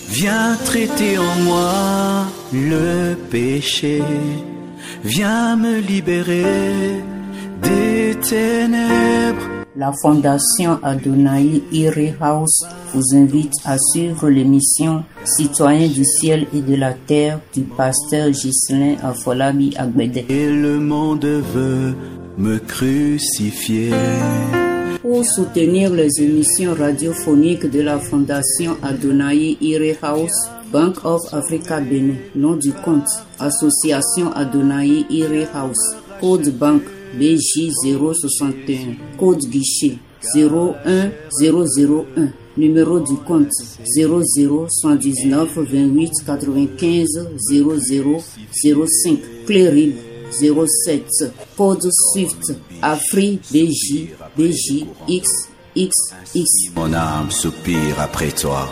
Viens traiter en moi le péché, viens me libérer des ténèbres. La Fondation Adonai Ire House vous invite à suivre l'émission Citoyens du ciel et de la terre du pasteur Ghislain Afolabi Agbede. Et le monde veut me crucifier. Pour soutenir les émissions radiophoniques de la Fondation Adonai Ire House, Bank of Africa Bénin, nom du compte, Association Adonai Ire House, code banque BJ 061, code guichet 01001, numéro du compte 00 28 95 0005, clé 07, code SWIFT, Afri BJ XXX. Mon âme soupire après toi.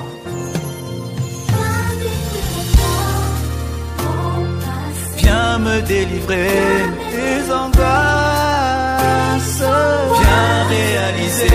Viens me délivrer des angoisses. Viens réaliser.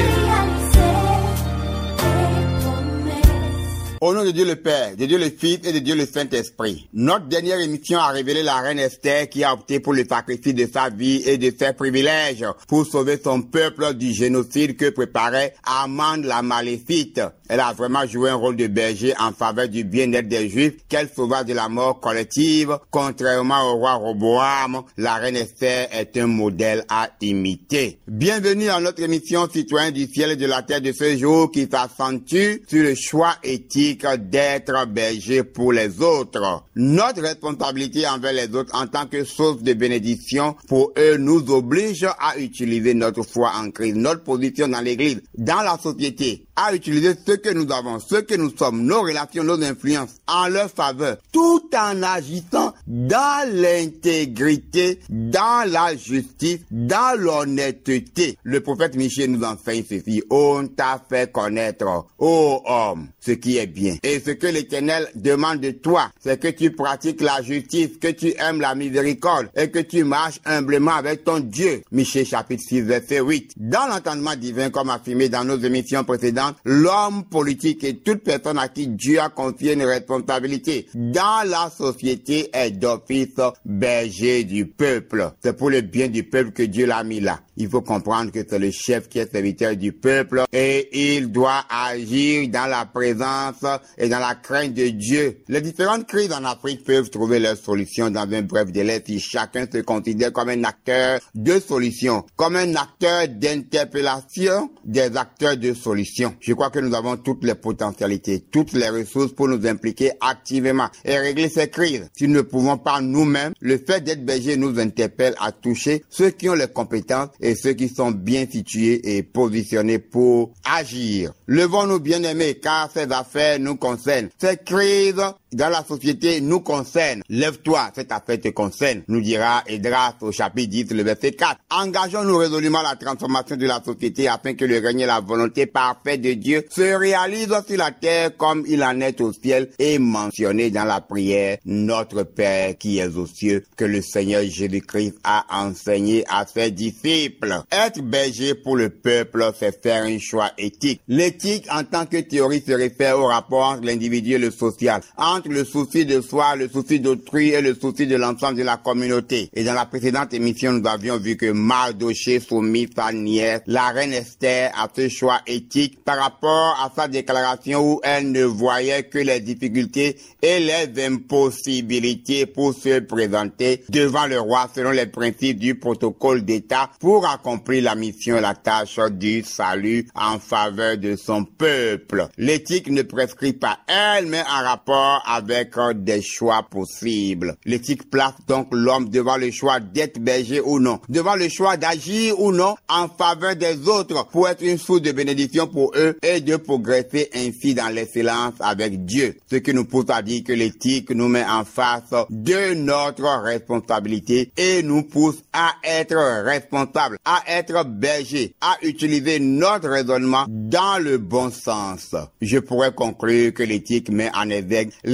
Au nom de Dieu le Père, de Dieu le Fils et de Dieu le Saint-Esprit. Notre dernière émission a révélé la reine Esther qui a opté pour le sacrifice de sa vie et de ses privilèges pour sauver son peuple du génocide que préparait Haman la Maléfique. Elle a vraiment joué un rôle de berger en faveur du bien-être des Juifs qu'elle sauva de la mort collective. Contrairement au roi Roboam, la reine Esther est un modèle à imiter. Bienvenue à notre émission Citoyens du ciel et de la terre de ce jour qui s'accentue sur le choix éthique d'être berger pour les autres. Notre responsabilité envers les autres en tant que source de bénédiction pour eux nous oblige à utiliser notre foi en Christ, notre position dans l'église, dans la société, à utiliser ce que nous avons, ce que nous sommes, nos relations, nos influences en leur faveur, tout en agissant dans l'intégrité, dans la justice, dans l'honnêteté. Le prophète Michée nous enseigne ceci. On t'a fait connaître, ô homme, ce qui est bien. Et ce que l'Éternel demande de toi, c'est que tu pratiques la justice, que tu aimes la miséricorde et que tu marches humblement avec ton Dieu. Michée chapitre 6 verset 8. Dans l'entendement divin, comme affirmé dans nos émissions précédentes, l'homme politique et toute personne à qui Dieu a confié une responsabilité dans la société est d'office berger du peuple. C'est pour le bien du peuple que Dieu l'a mis là. Il faut comprendre que c'est le chef qui est serviteur du peuple et il doit agir dans la présence et dans la crainte de Dieu. Les différentes crises en Afrique peuvent trouver leur solution dans un bref délai si chacun se considère comme un acteur de solution, comme un acteur d'interpellation des acteurs de solution. Je crois que nous avons toutes les potentialités, toutes les ressources pour nous impliquer activement et régler ces crises. Si nous ne pouvons pas nous-mêmes, le fait d'être berger nous interpelle à toucher ceux qui ont les compétences et ceux qui sont bien situés et positionnés pour agir. Levons-nous bien-aimés, car ces affaires nous concernent. Ces crises dans la société nous concernent. Lève-toi, cette affaire te concerne, nous dira Esdras au chapitre 10, le verset 4. Engageons-nous résolument la transformation de la société afin que le règne et la volonté parfaite de Dieu se réalisent sur la terre comme il en est au ciel et mentionné dans la prière Notre Père qui es aux cieux, que le Seigneur Jésus-Christ a enseigné à ses disciples. Être berger pour le peuple, c'est faire un choix éthique. L'éthique en tant que théorie se réfère au rapport entre l'individu et le social, entre le souci de soi, le souci d'autrui et le souci de l'ensemble de la communauté. Et dans la précédente émission, nous avions vu que Mardoché soumis sa nièce, la reine Esther, à ce choix éthique par rapport à sa déclaration où elle ne voyait que les difficultés et les impossibilités pour se présenter devant le roi selon les principes du protocole d'État pour accomplir la mission et la tâche du salut en faveur de son peuple. L'éthique ne prescrit pas, elle met en rapport avec des choix possibles. L'éthique place donc l'homme devant le choix d'être berger ou non, devant le choix d'agir ou non en faveur des autres pour être une source de bénédiction pour eux et de progresser ainsi dans l'excellence avec Dieu. Ce qui nous pousse à dire que l'éthique nous met en face de notre responsabilité et nous pousse à être responsables, à être berger, à utiliser notre raisonnement dans le bon sens. Je pourrais conclure que l'éthique met en éveil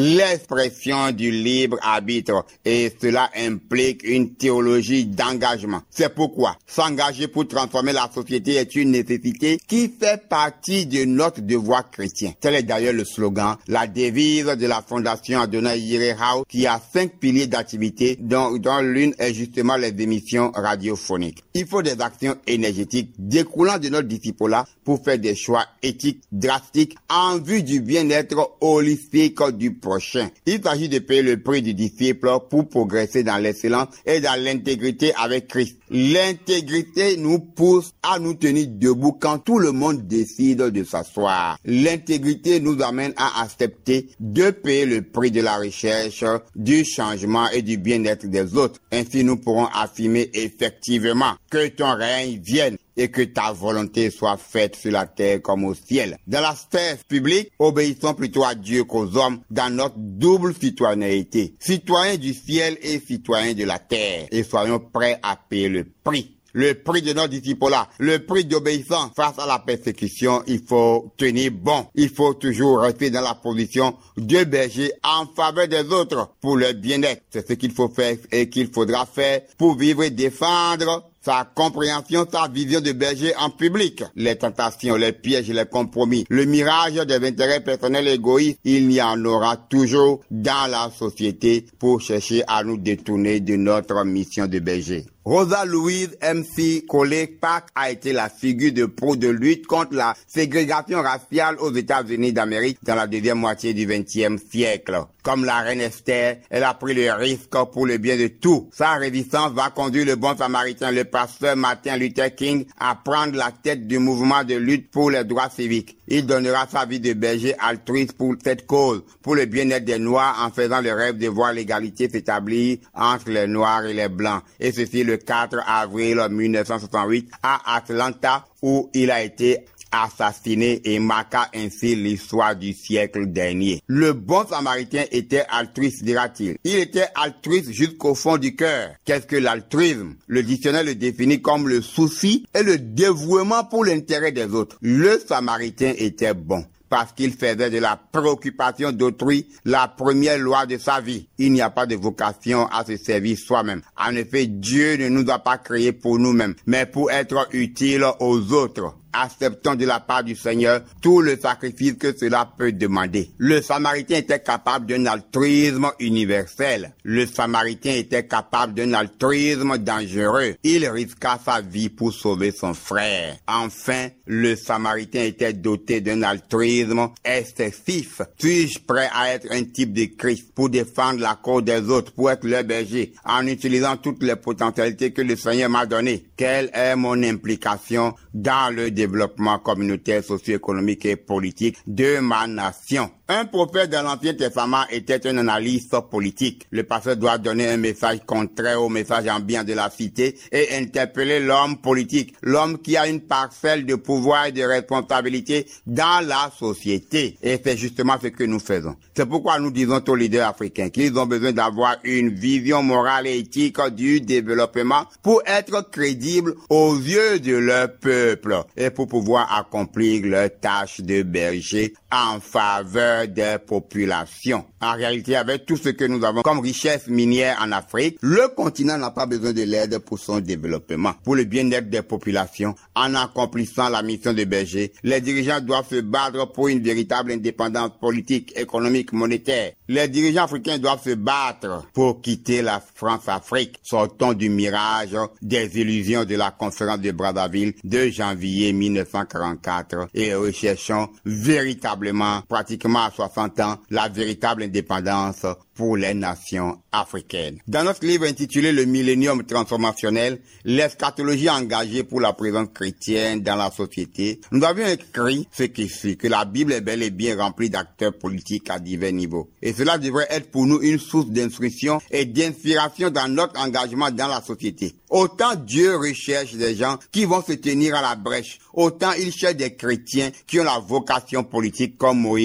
l'expression du libre arbitre et cela implique une théologie d'engagement. C'est pourquoi s'engager pour transformer la société est une nécessité qui fait partie de notre devoir chrétien. Tel est d'ailleurs le slogan, la devise de la Fondation Adonai Ire House qui a 5 piliers d'activité dont l'une est justement les émissions radiophoniques. Il faut des actions énergétiques découlant de notre disciple-là pour faire des choix éthiques drastiques en vue du bien-être holistique du prochain. Il s'agit de payer le prix du disciple pour progresser dans l'excellence et dans l'intégrité avec Christ. L'intégrité nous pousse à nous tenir debout quand tout le monde décide de s'asseoir. L'intégrité nous amène à accepter de payer le prix de la recherche, du changement et du bien-être des autres. Ainsi, nous pourrons affirmer effectivement que ton règne vienne et que ta volonté soit faite sur la terre comme au ciel. Dans la sphère publique, obéissons plutôt à Dieu qu'aux hommes dans notre double citoyenneté. Citoyens du ciel et citoyens de la terre. Et soyons prêts à payer le prix. Le prix de notre disciple-là, le prix d'obéissance face à la persécution, il faut tenir bon. Il faut toujours rester dans la position de berger en faveur des autres pour leur bien-être. C'est ce qu'il faut faire et qu'il faudra faire pour vivre et défendre sa compréhension, sa vision de berger en public. Les tentations, les pièges, les compromis, le mirage des intérêts personnels égoïstes, il y en aura toujours dans la société pour chercher à nous détourner de notre mission de berger. Rosa Louise MC Cole-Pack a été la figure de proue de lutte contre la ségrégation raciale aux États-Unis d'Amérique dans la deuxième moitié du XXe siècle. Comme la reine Esther, elle a pris le risque pour le bien de tous. Sa résistance va conduire le bon samaritain, le pasteur Martin Luther King, à prendre la tête du mouvement de lutte pour les droits civiques. Il donnera sa vie de berger altruiste pour cette cause, pour le bien-être des Noirs en faisant le rêve de voir l'égalité s'établir entre les Noirs et les Blancs. Et ceci le 4 avril 1968 à Atlanta où il a été assassiné et marqua ainsi l'histoire du siècle dernier. Le bon samaritain était altruiste, dira-t-il. Il était altruiste jusqu'au fond du cœur. Qu'est-ce que l'altruisme? Le dictionnaire le définit comme le souci et le dévouement pour l'intérêt des autres. Le samaritain était bon parce qu'il faisait de la préoccupation d'autrui la première loi de sa vie. Il n'y a pas de vocation à se servir soi-même. En effet, Dieu ne nous a pas créés pour nous-mêmes, mais pour être utiles aux autres. Acceptons de la part du Seigneur tout le sacrifice que cela peut demander. Le Samaritain était capable d'un altruisme universel. Le Samaritain était capable d'un altruisme dangereux. Il risqua sa vie pour sauver son frère. Enfin, le Samaritain était doté d'un altruisme excessif. Suis-je prêt à être un type de Christ pour défendre la cause des autres, pour être leur berger, en utilisant toutes les potentialités que le Seigneur m'a données? Quelle est mon implication dans le développement communautaire, socio-économique et politique de ma nation? Un prophète de l'Ancien Testament était un analyste politique. Le pasteur doit donner un message contraire au message ambiant de la cité et interpeller l'homme politique, l'homme qui a une parcelle de pouvoir et de responsabilité dans la société. Et c'est justement ce que nous faisons. C'est pourquoi nous disons aux leaders africains qu'ils ont besoin d'avoir une vision morale et éthique du développement pour être crédibles aux yeux de leur peuple et pour pouvoir accomplir leur tâche de berger en faveur des populations. En réalité, avec tout ce que nous avons comme richesse minière en Afrique, le continent n'a pas besoin de l'aide pour son développement. Pour le bien-être des populations, en accomplissant la mission de berger, les dirigeants doivent se battre pour une véritable indépendance politique, économique, monétaire. Les dirigeants africains doivent se battre pour quitter la France-Afrique. Sortons du mirage des illusions de la conférence de Brazzaville de janvier 1944 et recherchons véritablement, pratiquement à 60 ans, la véritable indépendance pour les nations africaines. Dans notre livre intitulé Le Millénium transformationnel, l'eschatologie engagée pour la présence chrétienne dans la société, nous avions écrit ce qui suit, que la Bible est bel et bien remplie d'acteurs politiques à divers niveaux. Et cela devrait être pour nous une source d'instruction et d'inspiration dans notre engagement dans la société. Autant Dieu recherche des gens qui vont se tenir à la brèche, autant il cherche des chrétiens qui ont la vocation politique comme Moïse,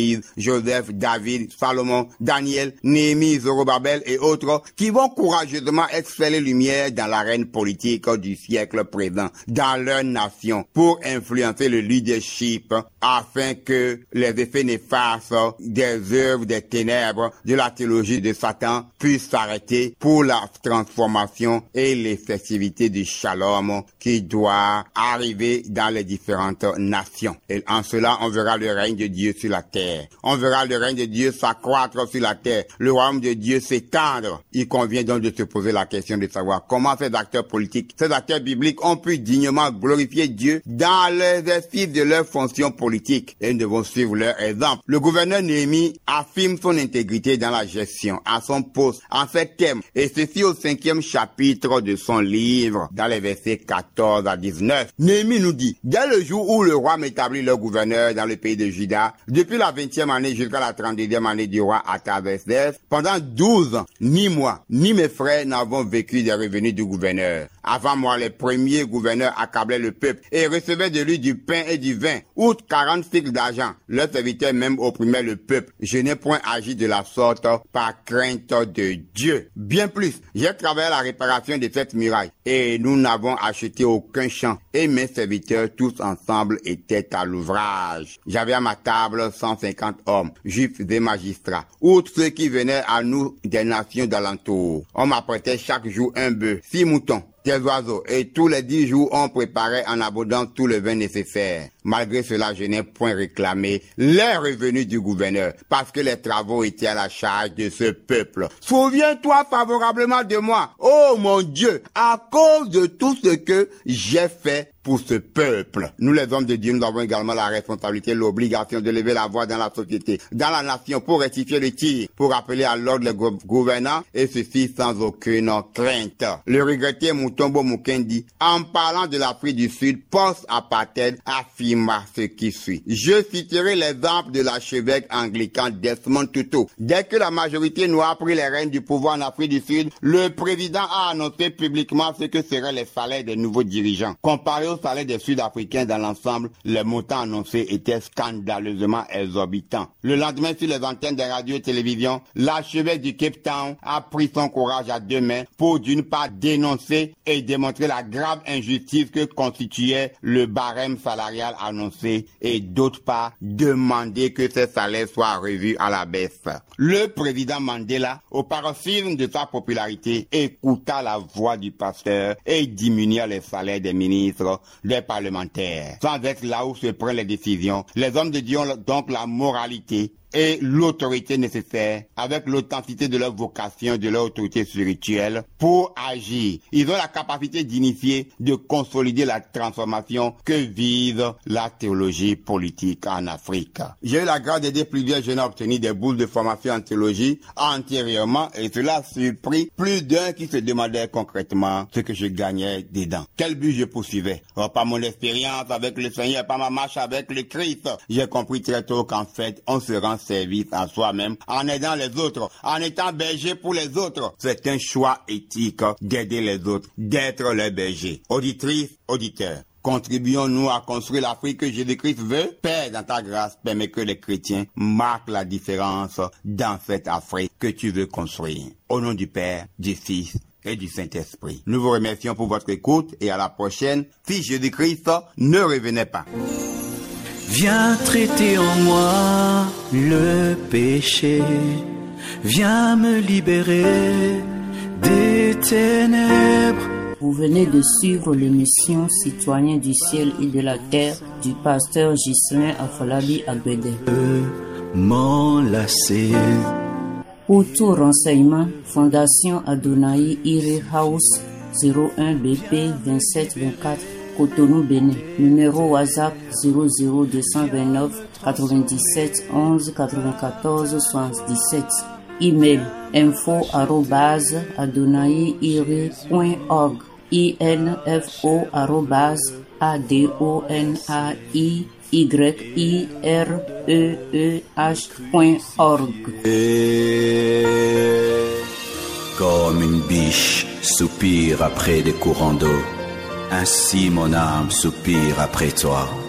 Joseph, David, Salomon, Daniel, Néhémie, Zorobabel et autres qui vont courageusement exceller lumière dans l'arène politique du siècle présent, dans leur nation, pour influencer le leadership afin que les effets néfastes des œuvres des ténèbres de la théologie de Satan puissent s'arrêter pour la transformation et l'effectivité du shalom qui doit arriver dans les différentes nations. Et en cela, on verra le règne de Dieu sur la terre. On verra le règne de Dieu s'accroître sur la terre, le royaume de Dieu s'étendre. Il convient donc de se poser la question de savoir comment ces acteurs politiques, ces acteurs bibliques ont pu dignement glorifier Dieu dans l'exercice de leurs fonctions politiques. Et nous devons suivre leur exemple. Le gouverneur Néhémie affirme son intégrité dans la gestion, à son poste, en ces termes, et ceci au 5e chapitre de son livre, dans les versets 14 à 19. Néhémie nous dit, dès le jour où le roi m'établit le gouverneur dans le pays de Juda, depuis la 20e année jusqu'à la 32e année du roi Artaxerxès, pendant 12 ans, ni moi, ni mes frères n'avons vécu des revenus du gouverneur. Avant moi, les premiers gouverneurs accablaient le peuple et recevaient de lui du pain et du vin, outre 40 cycles d'argent. Leurs serviteurs même opprimaient le peuple. Je n'ai point agi de la sorte par crainte de Dieu. Bien plus, j'ai travaillé à la réparation de cette muraille et nous n'avons acheté aucun champ et mes serviteurs tous ensemble étaient à l'ouvrage. J'avais à ma table 150 hommes, juifs et magistrats, outre ceux qui venaient à nous des nations d'alentour. On m'apprêtait chaque jour un bœuf, 6 moutons, des oiseaux, et tous les 10 jours, on préparait en abondance tout le vin nécessaire. Malgré cela, je n'ai point réclamé les revenus du gouverneur, parce que les travaux étaient à la charge de ce peuple. Souviens-toi favorablement de moi, ô mon Dieu, à cause de tout ce que j'ai fait pour ce peuple. Nous, les hommes de Dieu, nous avons également la responsabilité, l'obligation de lever la voix dans la société, dans la nation, pour rectifier le tir, pour appeler à l'ordre les gouvernants, et ceci sans aucune crainte. Le regretté Mutombo Mukendi, en parlant de l'Afrique du Sud, post-apartheid, affirma ce qui suit. Je citerai l'exemple de l'archevêque anglican Desmond Tutu. Dès que la majorité noire a pris les rênes du pouvoir en Afrique du Sud, le président a annoncé publiquement ce que seraient les salaires des nouveaux dirigeants. Comparé au salaire des Sud-Africains dans l'ensemble, les montants annoncés étaient scandaleusement exorbitants. Le lendemain, sur les antennes des radios et télévisions, l'archevêque du Cape Town a pris son courage à deux mains pour d'une part dénoncer et démontrer la grave injustice que constituait le barème salarial annoncé et d'autre part demander que ces salaires soient revus à la baisse. Le président Mandela, au paroxysme de sa popularité, écouta la voix du pasteur et diminua les salaires des ministres, des parlementaires. Sans être là où se prennent les décisions, les hommes de Dieu ont donc la moralité et l'autorité nécessaire avec l'authenticité de leur vocation, de leur autorité spirituelle pour agir. Ils ont la capacité d'initier, de consolider la transformation que vise la théologie politique en Afrique. J'ai eu la grâce d'aider plusieurs jeunes à obtenir des bourses de formation en théologie antérieurement et cela a surpris plus d'un qui se demandait concrètement ce que je gagnais dedans. Quel but je poursuivais? Par mon expérience avec le Seigneur, par ma marche avec le Christ, j'ai compris très tôt qu'en fait, on se rend service à soi-même en aidant les autres, en étant berger pour les autres. C'est un choix éthique d'aider les autres, d'être les bergers. Auditrices, auditeurs, contribuons-nous à construire l'Afrique que Jésus-Christ veut? Père, dans ta grâce, permets que les chrétiens marquent la différence dans cette Afrique que tu veux construire. Au nom du Père, du Fils et du Saint-Esprit. Nous vous remercions pour votre écoute et à la prochaine, si Jésus-Christ ne revenait pas. Viens traiter en moi le péché, viens me libérer des ténèbres. Vous venez de suivre l'émission Citoyens du ciel et de la terre du pasteur Ghislain Afolabi Agbede. M'enlacer. Pour tout renseignement, Fondation Adonai Ire House 01 BP 2724 Cotonou Bénin. Numéro WhatsApp 00229 97 11 94 77. Email info@adonaiire.org info@adonaireeh.org. Comme une biche soupire après des courants d'eau, ainsi mon âme soupire après toi.